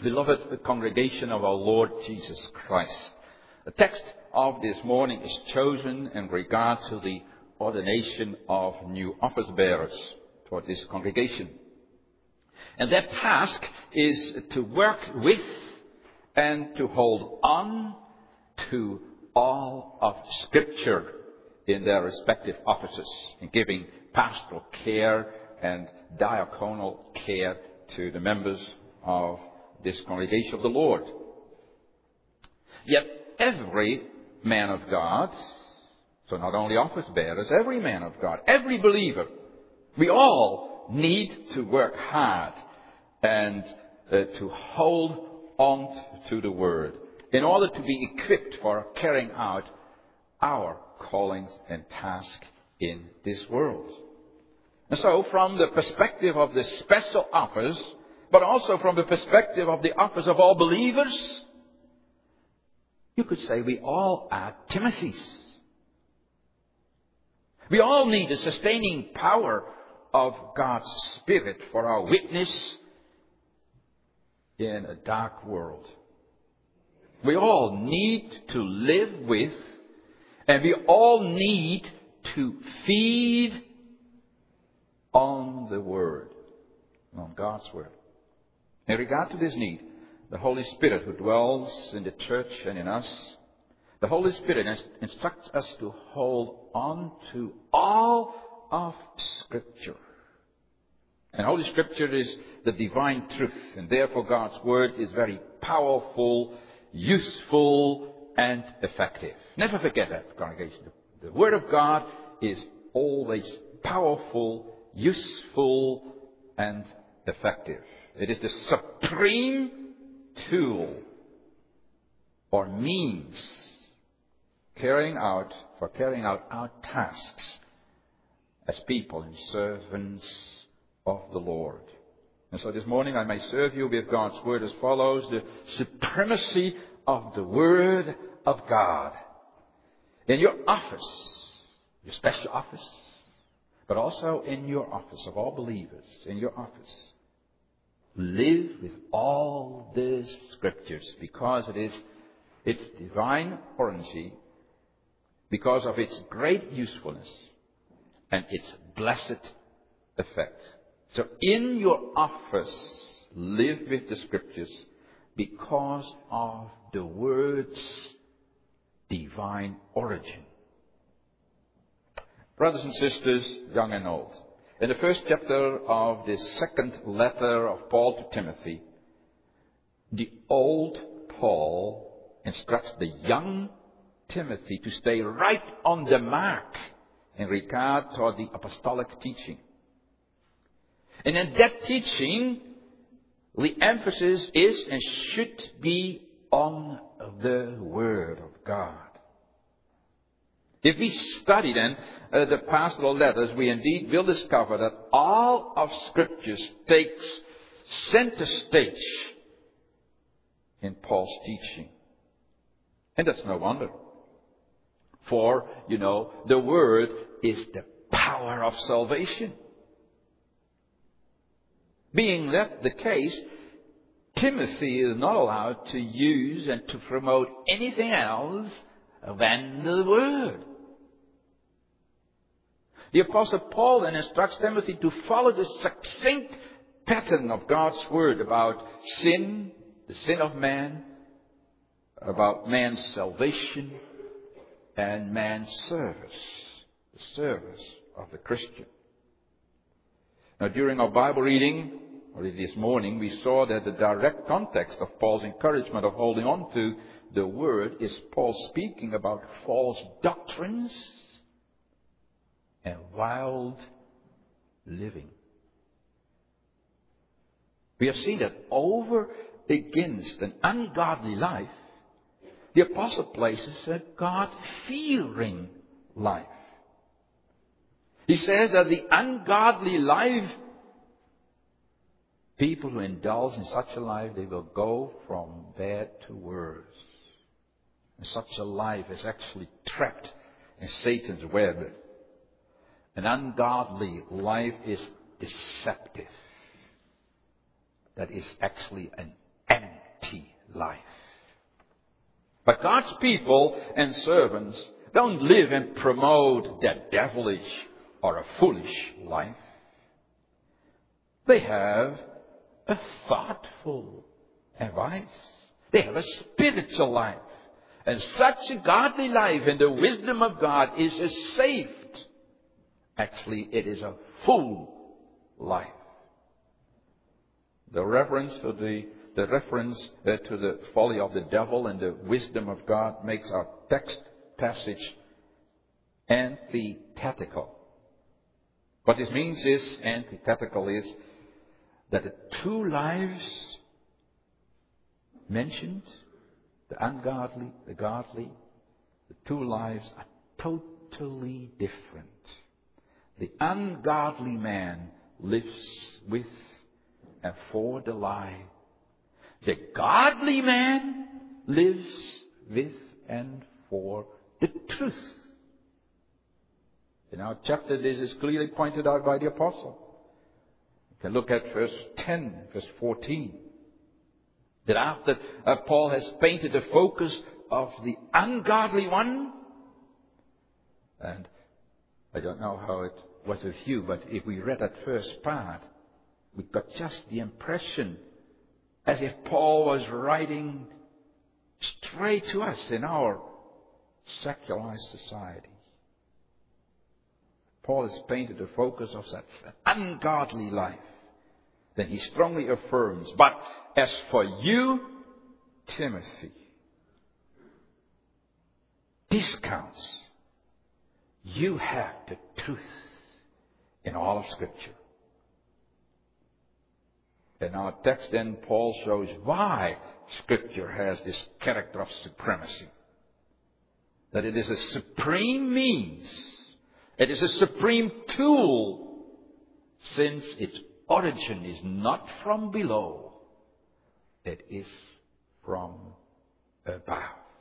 Beloved congregation of our Lord Jesus Christ, the text of this morning is chosen in regard to the ordination of new office bearers for this congregation. And that task is to work with and to hold on to all of Scripture in their respective offices, in giving pastoral care and diaconal care to the members of this congregation of the Lord. Yet every man of God, so not only office bearers, every man of God, every believer, we all need to work hard and to hold on to the Word in order to be equipped for carrying out our callings and task in this world. And so, from the perspective of this special office, but also from the perspective of the office of all believers, you could say we all are Timothys. We all need the sustaining power of God's Spirit for our witness in a dark world. We all need to live with, and we all need to feed on the Word, on God's Word. In regard to this need, the Holy Spirit who dwells in the church and in us, the Holy Spirit instructs us to hold on to all of Scripture. And Holy Scripture is the divine truth, and therefore God's Word is very powerful, useful, and effective. Never forget that, congregation. The Word of God is always powerful, useful, and effective. It is the supreme tool or means carrying out our tasks as people and servants of the Lord. And so this morning I may serve you with God's Word as follows: the supremacy of the Word of God in your office, your special office, but also in your office of all believers, in your office. Live with all the Scriptures because it is its divine origin, because of its great usefulness and its blessed effect. So in your office, live with the Scriptures because of the Word's divine origin. Brothers and sisters, young and old, in the first chapter of this second letter of Paul to Timothy, the old Paul instructs the young Timothy to stay right on the mark in regard to the apostolic teaching. And in that teaching, the emphasis is and should be on the Word of God. If we study then the pastoral letters, we indeed will discover that all of Scripture takes center stage in Paul's teaching. And that's no wonder. For, the Word is the power of salvation. Being that the case, Timothy is not allowed to use and to promote anything else than the Word. The Apostle Paul then instructs Timothy to follow the succinct pattern of God's Word about sin, the sin of man, about man's salvation, and man's service, the service of the Christian. Now, during our Bible reading, this morning, we saw that the direct context of Paul's encouragement of holding on to the Word is Paul speaking about false doctrines and wild living. We have seen that over against an ungodly life, the Apostle places a God-fearing life. He says that the ungodly life, people who indulge in such a life, they will go from bad to worse. And such a life is actually trapped in Satan's web. An ungodly life is deceptive. That is actually an enemy life. But God's people and servants don't live and promote a devilish or a foolish life. They have a thoughtful advice. They have a spiritual life. And such a godly life in the wisdom of God is a saved. Actually, it is a full life. The reference to the folly of the devil and the wisdom of God makes our text passage antithetical. What this means is, antithetical is, that the two lives mentioned, the ungodly, the godly, the two lives are totally different. The ungodly man lives with and for the lie. The godly man lives with and for the truth. In our chapter, this is clearly pointed out by the apostle. You can look at verse 10, verse 14. That after Paul has painted the focus of the ungodly one, and I don't know how it was with you, but if we read that first part, we got just the impression as if Paul was writing straight to us in our secularized society. Paul has painted the focus of that ungodly life. Then he strongly affirms, but as for you, Timothy, this counts. You have the truth in all of Scripture. In our text then, Paul shows why Scripture has this character of supremacy. That it is a supreme means. It is a supreme tool, since its origin is not from below. It is from above.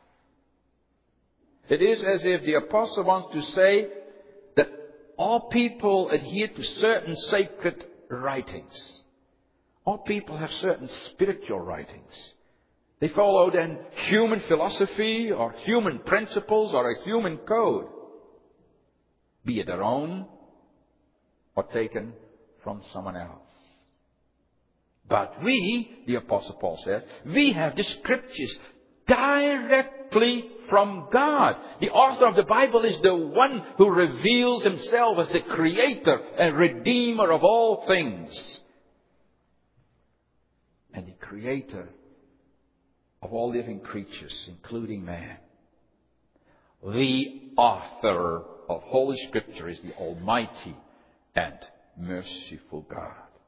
It is as if the apostle wants to say that all people adhere to certain sacred writings. All people have certain spiritual writings. They follow then human philosophy or human principles or a human code, be it their own or taken from someone else. But we, the Apostle Paul says, we have the Scriptures directly from God. The author of the Bible is the one who reveals himself as the creator and redeemer of all things. And the creator of all living creatures, including man. The author of Holy Scripture is the Almighty and merciful God.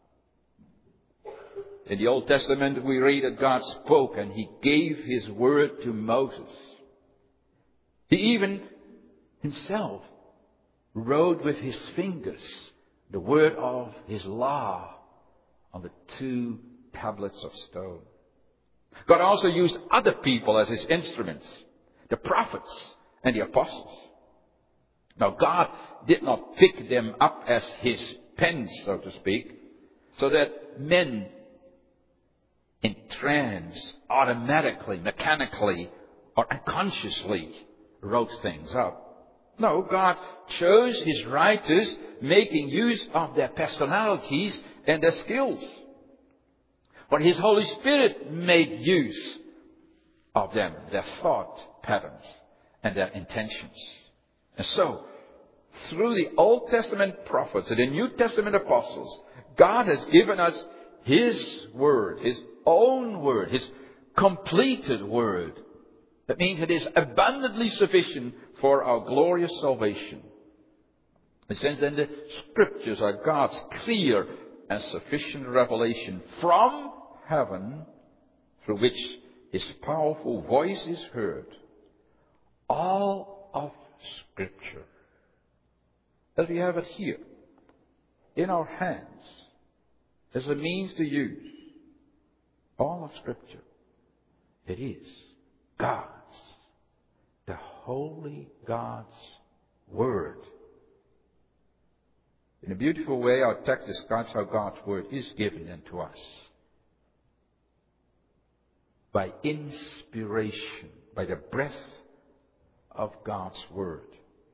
In the Old Testament, we read that God spoke and He gave His word to Moses. He even Himself wrote with His fingers the word of His law on the 2 tablets of stone. God also used other people as His instruments, the prophets and the apostles. Now, God did not pick them up as His pens, so to speak, so that men in trance automatically, mechanically, or unconsciously wrote things up. No, God chose His writers, making use of their personalities and their skills. But His Holy Spirit made use of them, their thought patterns and their intentions. And so, through the Old Testament prophets and the New Testament apostles, God has given us His word, His own word, His completed word. That means it is abundantly sufficient for our glorious salvation. In a sense, then, the Scriptures are God's clear and sufficient revelation from heaven, through which His powerful voice is heard. All of Scripture, as we have it here, in our hands, as a means to use. All of Scripture, it is God's, the holy God's Word. In a beautiful way, our text describes how God's Word is given unto us. by inspiration, by the breath of God's Word.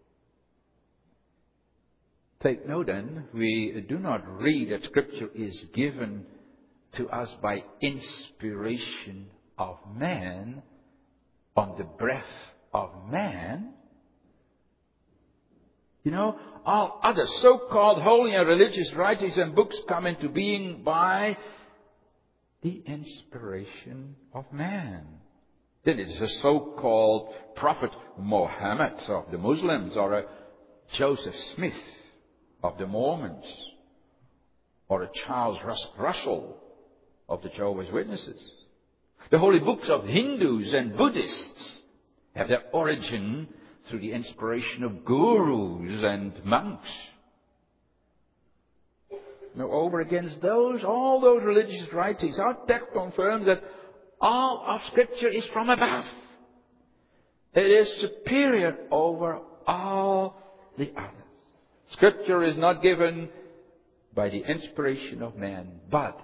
Take note then, we do not read that Scripture is given to us by inspiration of man, on the breath of man. You know, all other so-called holy and religious writings and books come into being by the inspiration of man. Then it is a so-called Prophet Muhammad of the Muslims, or a Joseph Smith of the Mormons, or a Charles Russell of the Jehovah's Witnesses. The holy books of Hindus and Buddhists have their origin through the inspiration of gurus and monks. Now, over against all those religious writings, our text confirms that all of Scripture is from above. It is superior over all the others. Scripture is not given by the inspiration of man, but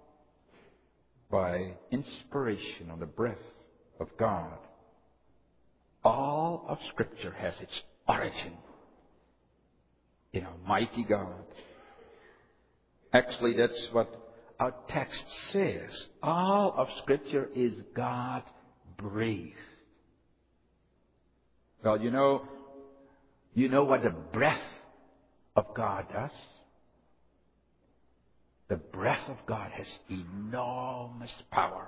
by inspiration of the breath of God. All of Scripture has its origin in Almighty God. Actually, that's what our text says. All of Scripture is God-breathed. Well, you know what the breath of God does? The breath of God has enormous power.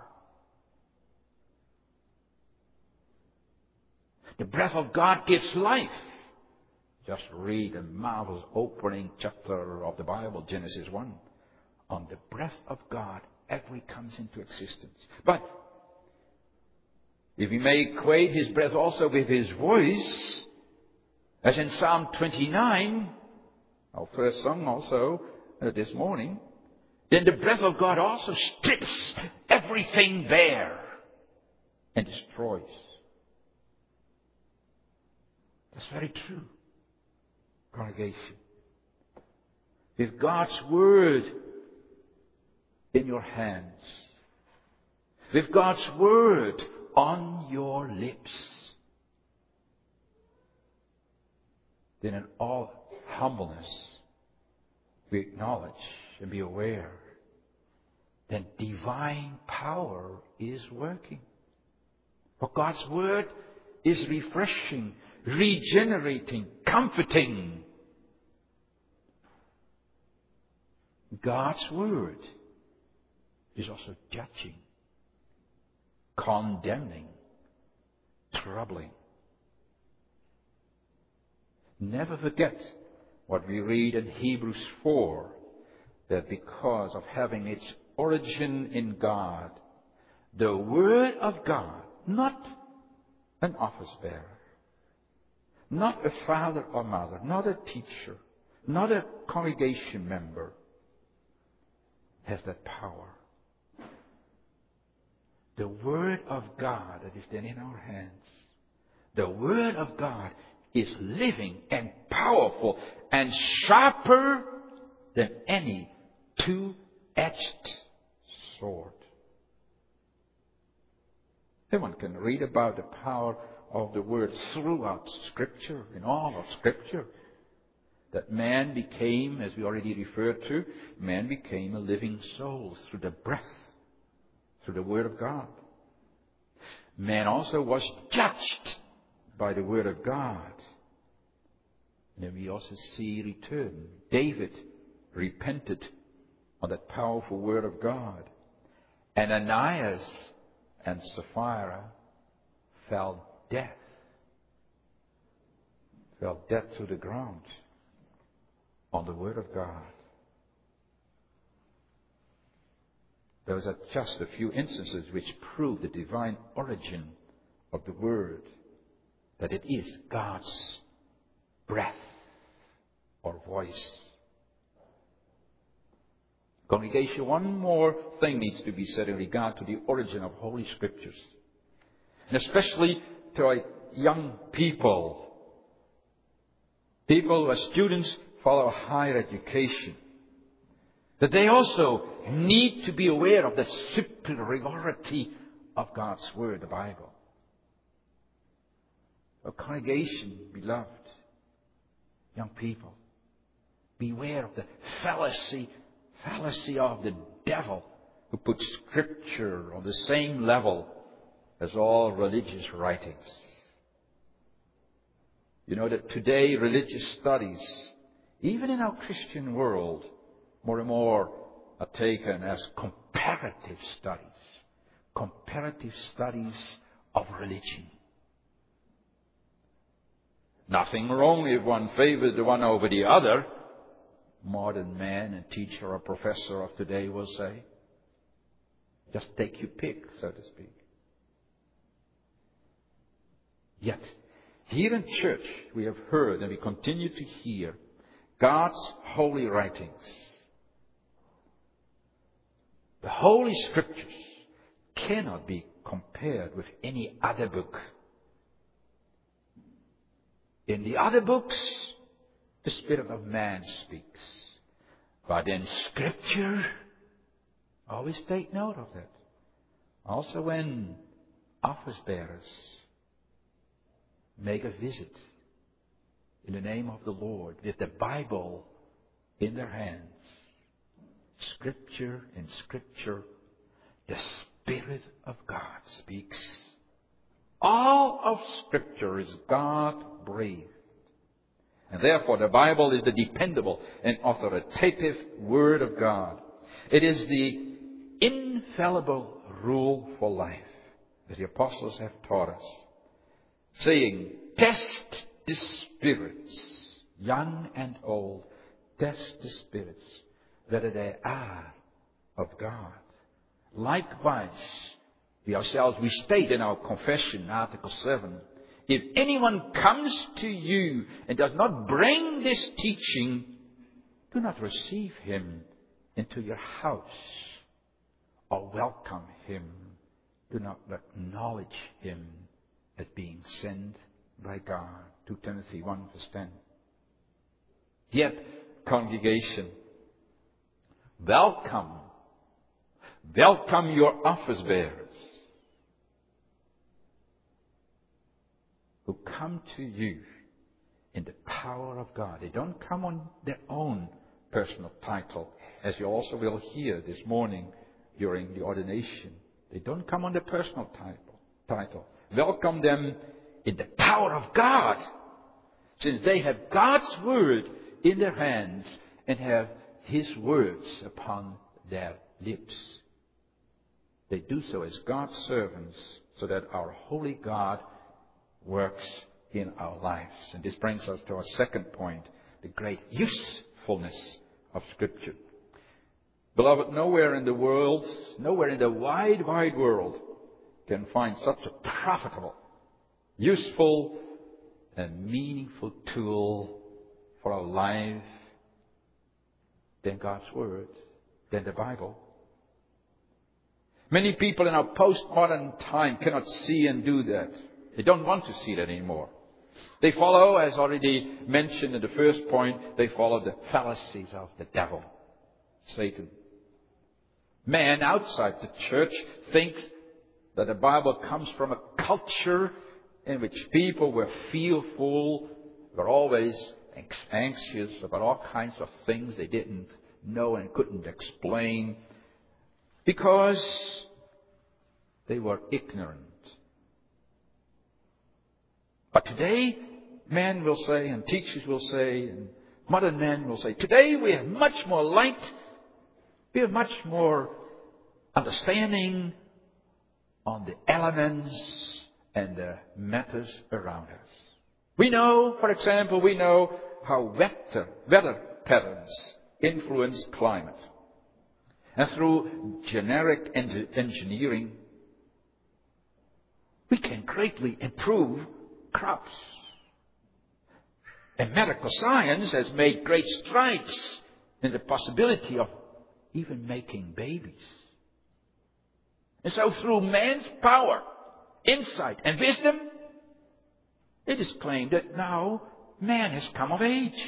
The breath of God gives life. Just read the marvelous opening chapter of the Bible, Genesis 1. On the breath of God, everything comes into existence. But if we may equate His breath also with His voice, as in Psalm 29, our first song also this morning, then the breath of God also strips everything bare and destroys. That's very true, congregation. With God's Word in your hands, with God's Word on your lips, then in all humbleness we acknowledge and be aware that divine power is working. For God's Word is refreshing, regenerating, comforting. God's Word is also judging, condemning, troubling. Never forget what we read in Hebrews 4, that because of having its origin in God, the Word of God, not an office bearer, not a father or mother, not a teacher, not a congregation member, has that power. The Word of God that is then in our hands, the Word of God is living and powerful and sharper than any two-edged sword. Everyone can read about the power of the Word throughout Scripture, in all of Scripture. That man became, as we already referred to, man became a living soul through the breath, through the Word of God. Man also was judged by the Word of God. And then we also see return. David repented on that powerful Word of God. And Ananias and Sapphira fell dead. Fell dead to the ground on the Word of God. Those are just a few instances which prove the divine origin of the Word, that it is God's breath or voice. Congregation, one more thing needs to be said in regard to the origin of Holy Scriptures, and especially to our young people who are students, follow higher education, that they also need to be aware of the superiority of God's Word, the Bible. A congregation, beloved, young people, beware of the fallacy of the devil who puts Scripture on the same level as all religious writings. You know that today religious studies, even in our Christian world, more and more are taken as comparative studies. Comparative studies of religion. Nothing wrong if one favors the one over the other. Modern man and teacher or professor of today will say. Just take your pick, so to speak. Yet, here in church, we have heard and we continue to hear God's holy writings. The Holy Scriptures cannot be compared with any other book. In the other books, the spirit of man speaks. But in Scripture, always take note of that. Also when office bearers make a visit in the name of the Lord with the Bible in their hands. Scripture in Scripture, the Spirit of God speaks. All of Scripture is God-breathed. And therefore the Bible is the dependable and authoritative Word of God. It is the infallible rule for life, as the apostles have taught us. Saying, test the spirits, young and old, test the spirits, whether they are of God. Likewise, we ourselves, we state in our confession, Article 7, if anyone comes to you and does not bring this teaching, do not receive him into your house or welcome him. Do not acknowledge him as being sent by God. 2 Timothy 1 verse 10. Yet, congregation, welcome your office bearers who come to you in the power of God. They don't come on their own personal title, as you also will hear this morning during the ordination. They don't come on their personal title. Welcome them in the power of God, since they have God's Word in their hands and have His words upon their lips. They do so as God's servants, so that our holy God works in our lives. And this brings us to our second point, the great usefulness of Scripture. Beloved, nowhere in the world, nowhere in the wide, wide world can find such a profitable, useful, and meaningful tool for our life than God's Word, than the Bible. Many people in our postmodern time cannot see and do that. They don't want to see that anymore. They follow, as already mentioned in the first point, they follow the fallacies of the devil, Satan. Man outside the church thinks that the Bible comes from a culture in which people were fearful, were always anxious about all kinds of things they didn't know and couldn't explain, because they were ignorant. But today, men will say, and teachers will say, and modern men will say, today we have much more light, we have much more understanding on the elements and the matters around us. We know, for example, how weather patterns influence climate. And through genetic engineering, we can greatly improve crops. And medical science has made great strides in the possibility of even making babies. And so through man's power, insight, and wisdom, it is claimed that now man has come of age.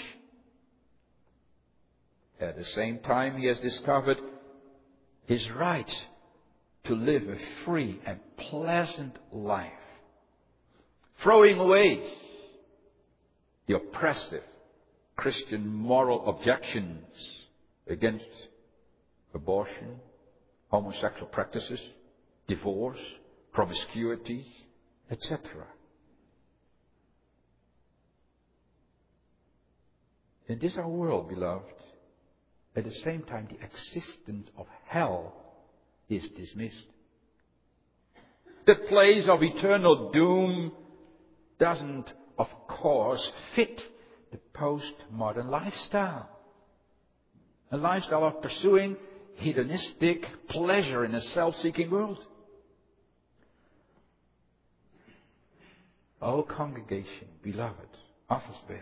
At the same time, he has discovered his right to live a free and pleasant life, throwing away the oppressive Christian moral objections against abortion, homosexual practices, divorce, promiscuity, etc. In this our world, beloved, at the same time the existence of hell is dismissed. The place of eternal doom doesn't, of course, fit the postmodern lifestyle. A lifestyle of pursuing hedonistic pleasure in a self-seeking world. O congregation, beloved, office bearers,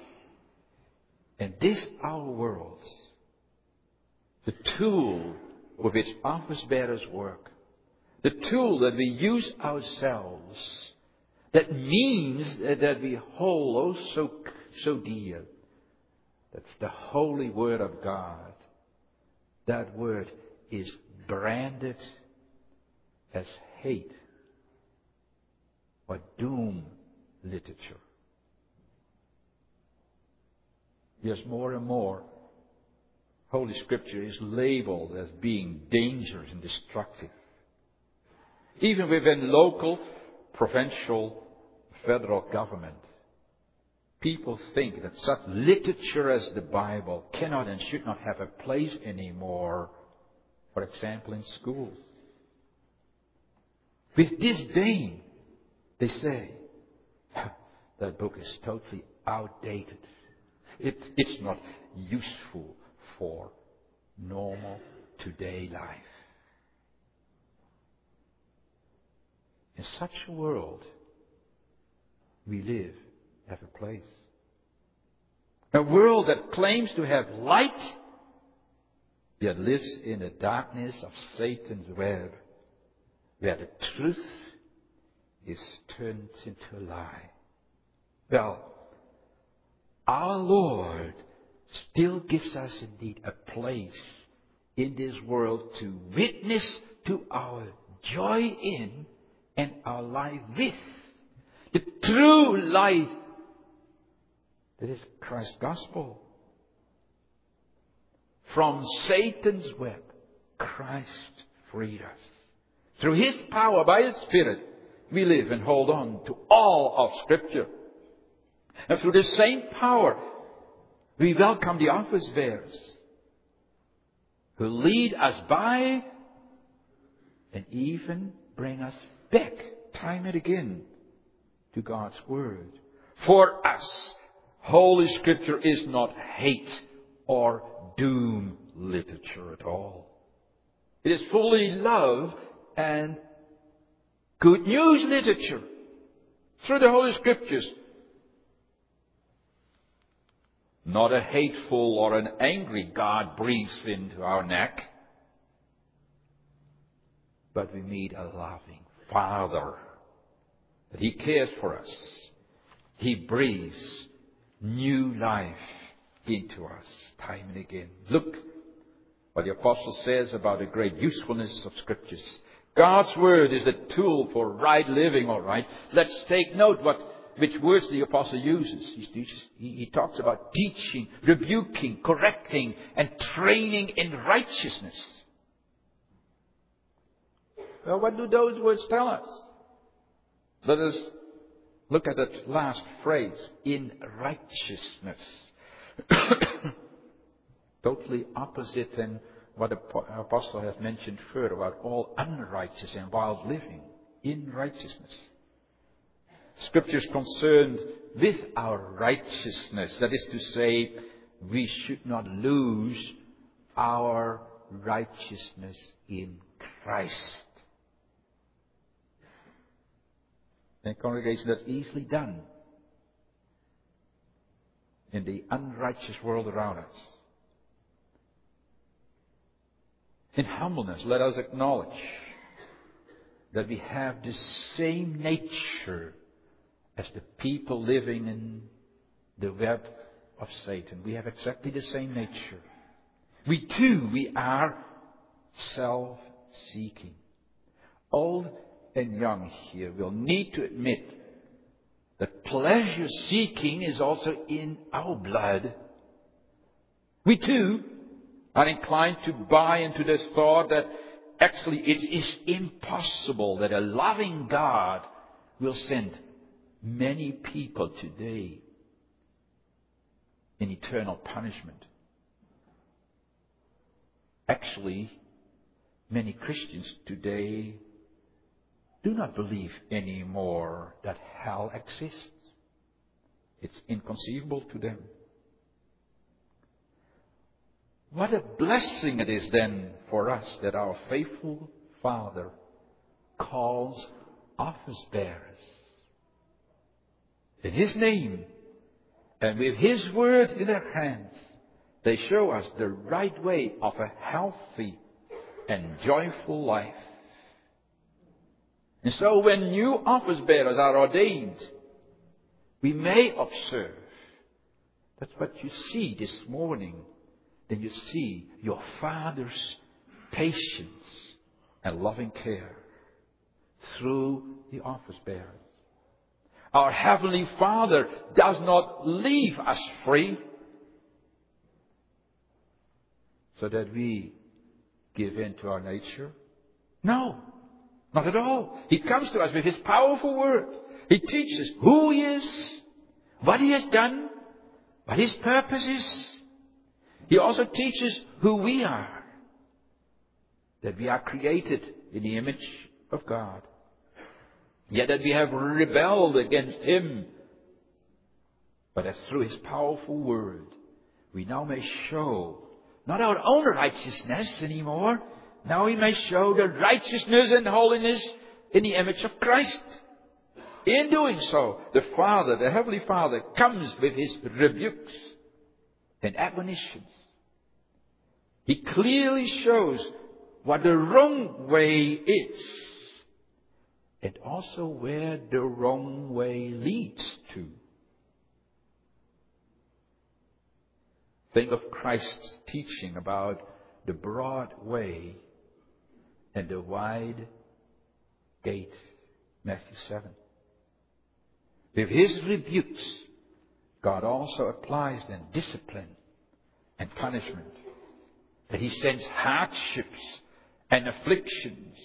in this our world, the tool with which office bearers work, the tool that we use ourselves, that means that we hold so dear, that's the holy Word of God. That word is branded as hate or doom literature. Yes, more and more, Holy Scripture is labeled as being dangerous and destructive. Even within local, provincial, federal government, people think that such literature as the Bible cannot and should not have a place anymore, for example, in schools. With disdain, they say, that book is totally outdated. It's not useful for normal today life. In such a world, we live, have a place. A world that claims to have light, yet lives in the darkness of Satan's web, where the truth is turned into a lie. Well, our Lord still gives us indeed a place in this world to witness to our joy in and our life with the true light that is Christ's gospel. From Satan's web, Christ freed us. Through His power, by His Spirit, we live and hold on to all of Scripture. And through the same power, we welcome the office bearers who lead us by and even bring us back time and again to God's Word. For us, Holy Scripture is not hate or doom literature at all. It is fully love and good news literature through the Holy Scriptures. Not a hateful or an angry God breathes into our neck, but we meet a loving Father, that He cares for us. He breathes new life into us time and again. Look what the Apostle says about the great usefulness of Scriptures. God's Word is a tool for right living, all right. Let's take note which words the Apostle uses. He talks about teaching, rebuking, correcting, and training in righteousness. Well, what do those words tell us? Let us look at that last phrase, in righteousness. Totally opposite than what the Apostle has mentioned further about all unrighteous and wild living. In righteousness. Scripture is concerned with our righteousness. That is to say, we should not lose our righteousness in Christ. And congregation, that's easily done in the unrighteous world around us. In humbleness, let us acknowledge that we have the same nature as the people living in the web of Satan. We have exactly the same nature. We are self-seeking. old and young here will need to admit that pleasure seeking is also in our blood. We too are inclined to buy into the thought that actually it is impossible that a loving God will send many people today in eternal punishment. Actually, many Christians today do not believe anymore that hell exists. It's inconceivable to them. What a blessing it is then for us that our faithful Father calls office bearers in His name, and with His word in their hands, they show us the right way of a healthy and joyful life. And so when new office bearers are ordained, we may observe that's what you see this morning. Then you see your Father's patience and loving care through the office bearers. Our Heavenly Father does not leave us free so that we give in to our nature. No, not at all. He comes to us with His powerful word. He teaches who He is, what He has done, what His purpose is. He also teaches who we are, that we are created in the image of God, yet that we have rebelled against Him, but that through His powerful word we now may show not our own righteousness anymore. Now we may show the righteousness and holiness in the image of Christ. In doing so, the Father, the Heavenly Father, comes with His rebukes and admonitions. He clearly shows what the wrong way is, and also where the wrong way leads to. Think of Christ's teaching about the broad way and the wide gate, Matthew 7. With His rebukes, God also applies then discipline and punishment. That He sends hardships and afflictions,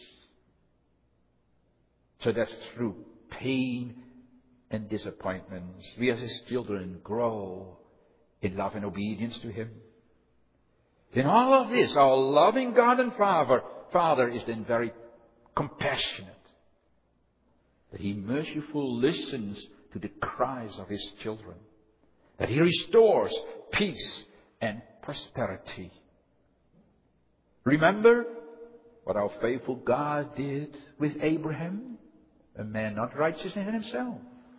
so that through pain and disappointments, we as His children grow in love and obedience to Him. In all of this, our loving God and Father is then very compassionate. That He mercifully listens to the cries of His children. That He restores peace and prosperity. Remember what our faithful God did with Abraham, a man not righteous in himself.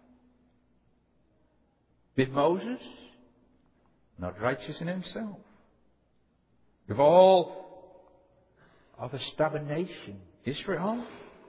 With Moses, not righteous in himself. With all of a stubborn nation, Israel.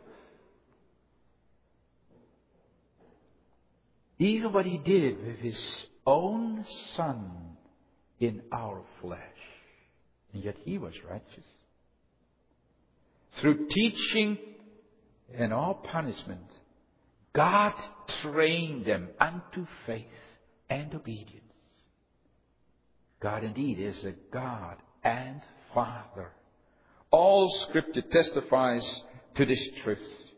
Even what He did with His own Son in our flesh. And yet He was righteous. Through teaching and all punishment, God trained them unto faith and obedience. God indeed is a God and Father. All Scripture testifies to this truth.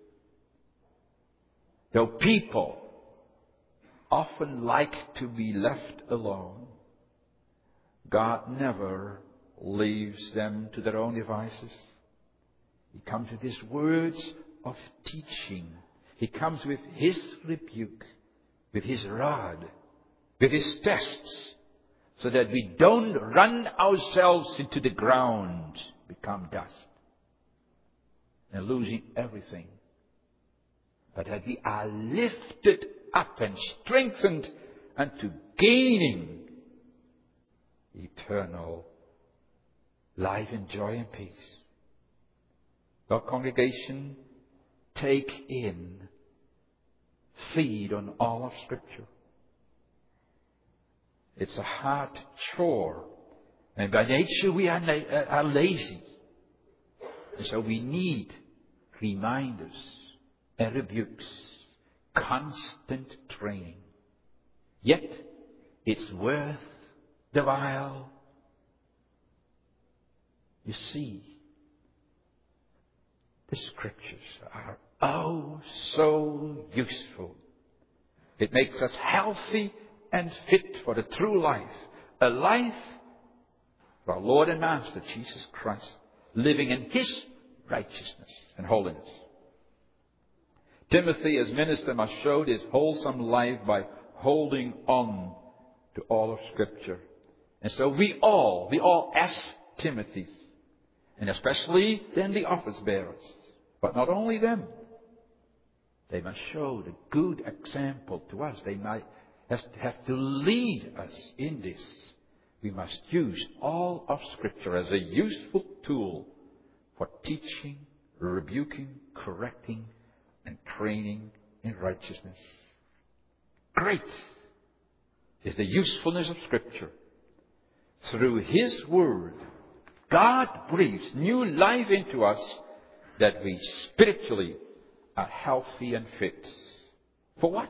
Though people often like to be left alone, God never leaves them to their own devices. He comes with His words of teaching. He comes with His rebuke, with His rod, with His tests, so that we don't run ourselves into the ground, become dust, and losing everything, but that we are lifted up and strengthened unto gaining eternal life and joy and peace. Our congregation, take in, feed on all of Scripture. It's a hard chore, and by nature we are lazy, and so we need reminders and rebukes, constant training. Yet, it's worth the while. You see, the Scriptures are so useful. It makes us healthy and fit for the true life. A life for our Lord and Master, Jesus Christ, living in His righteousness and holiness. Timothy, as minister, must show this wholesome life by holding on to all of Scripture. And so we all as Timothy, and especially then the office bearers, but not only them, they must show the good example to us. They might have to lead us in this. We must use all of Scripture as a useful tool for teaching, rebuking, correcting, and training in righteousness. Great is the usefulness of Scripture. Through His Word, God breathes new life into us that we spiritually are healthy and fit. For what?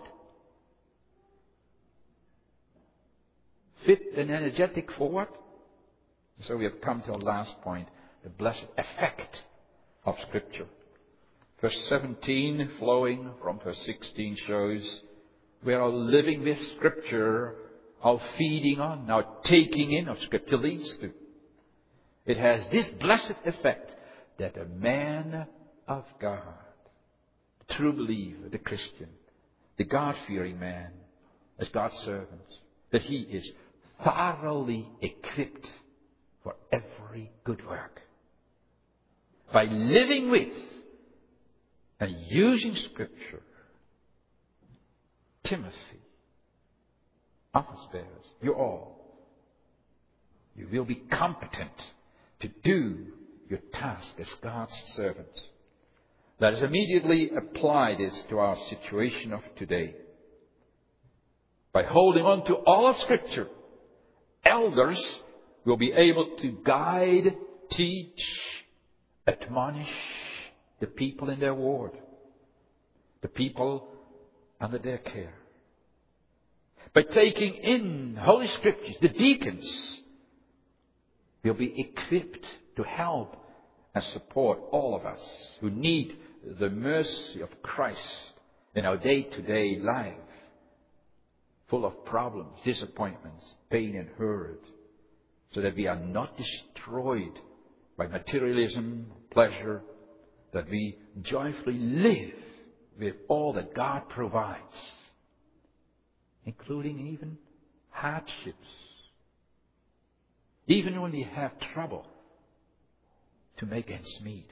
Fit and energetic for what? So we have come to our last point, the blessed effect of Scripture. Verse 17, flowing from verse 16, shows we are living with Scripture, our feeding on, our taking in of Scripture leads to. It has this blessed effect that a man of God, the true believer, the Christian, the God-fearing man, as God's servant, that he is thoroughly equipped for every good work. By living with and using Scripture, Timothy, office bearers, you will be competent to do your task as God's servants. Let us immediately apply this to our situation of today. By holding on to all of Scripture, elders will be able to guide, teach, admonish the people in their ward, the people under their care. By taking in Holy Scriptures, the deacons will be equipped to help and support all of us who need the mercy of Christ in our day-to-day life, full of problems, disappointments, pain and hurt, so that we are not destroyed by materialism, pleasure, that we joyfully live with all that God provides, including even hardships, even when we have trouble to make ends meet.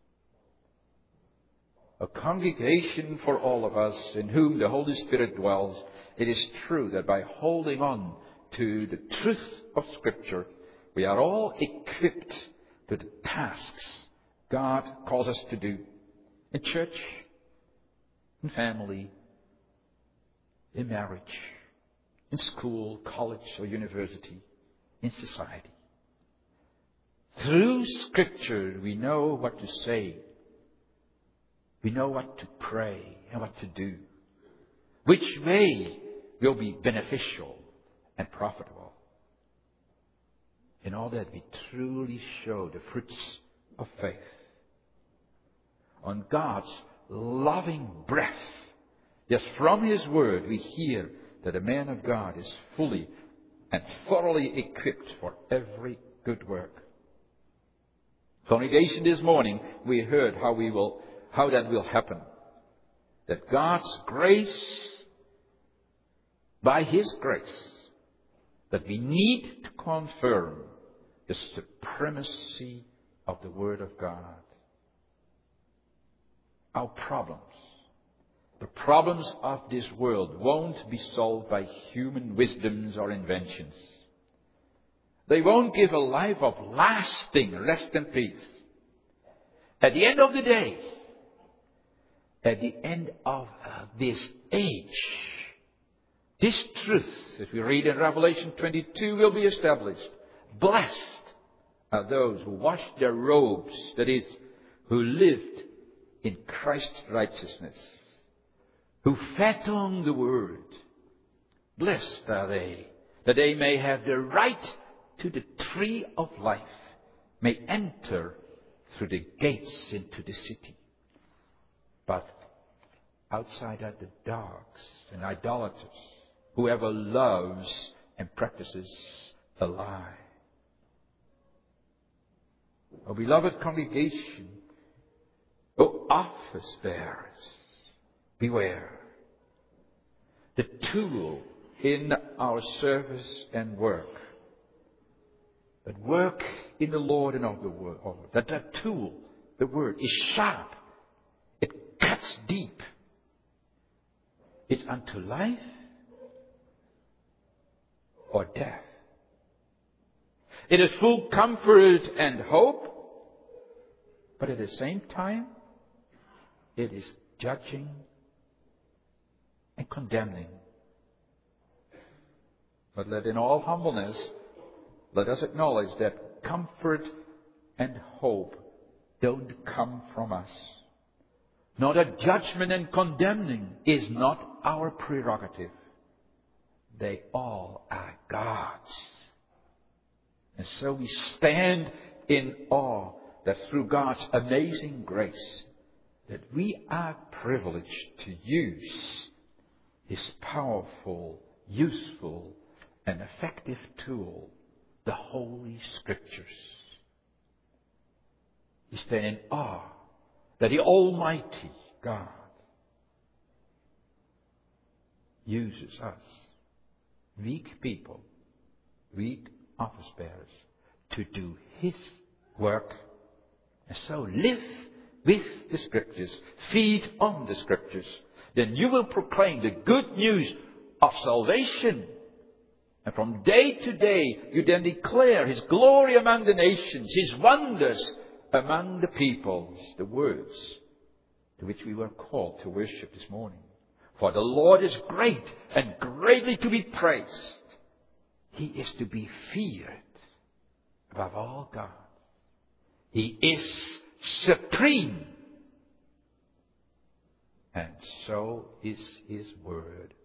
A congregation for all of us in whom the Holy Spirit dwells, it is true that by holding on to the truth of Scripture, we are all equipped to the tasks God calls us to do in church, in family, in marriage, in school, college, or university, in society. Through Scripture, we know what to say. We know what to pray and what to do. Which way will be beneficial and profitable. In all that we truly show the fruits of faith. On God's loving breath, yes, from His Word we hear that a man of God is fully and thoroughly equipped for every good work. Congregation, this morning we heard how that will happen. That God's grace, by His grace, that we need to confirm the supremacy of the Word of God. Our problems, the problems of this world, won't be solved by human wisdoms or inventions. They won't give a life of lasting rest and peace. At the end of the day, at the end of this age, this truth that we read in Revelation 22 will be established. Blessed are those who washed their robes, that is, who lived in Christ's righteousness, who fed on the Word. Blessed are they, that they may have the right to the tree of life, may enter through the gates into the city. But outside are the dogs and idolaters, whoever loves and practices a lie. O beloved congregation, O office bearers, beware. The tool in our service and work, that work in the Lord and of the Word, that tool, the Word, is sharp. It cuts deep. It's unto life or death. It is full comfort and hope, but at the same time, it is judging and condemning. But let in all humbleness, let us acknowledge that comfort and hope don't come from us. Nor that judgment and condemning is not our prerogative. They all are God's. And so we stand in awe that through God's amazing grace, that we are privileged to use His powerful, useful, and effective tool, the Holy Scriptures. We stand in awe that the Almighty God uses us, weak people, weak office bearers, to do His work. And so live with the Scriptures, feed on the Scriptures. Then you will proclaim the good news of salvation. And from day to day, you then declare His glory among the nations, His wonders among the peoples, the words to which we were called to worship this morning. For the Lord is great and greatly to be praised. He is to be feared above all gods. He is supreme. And so is His word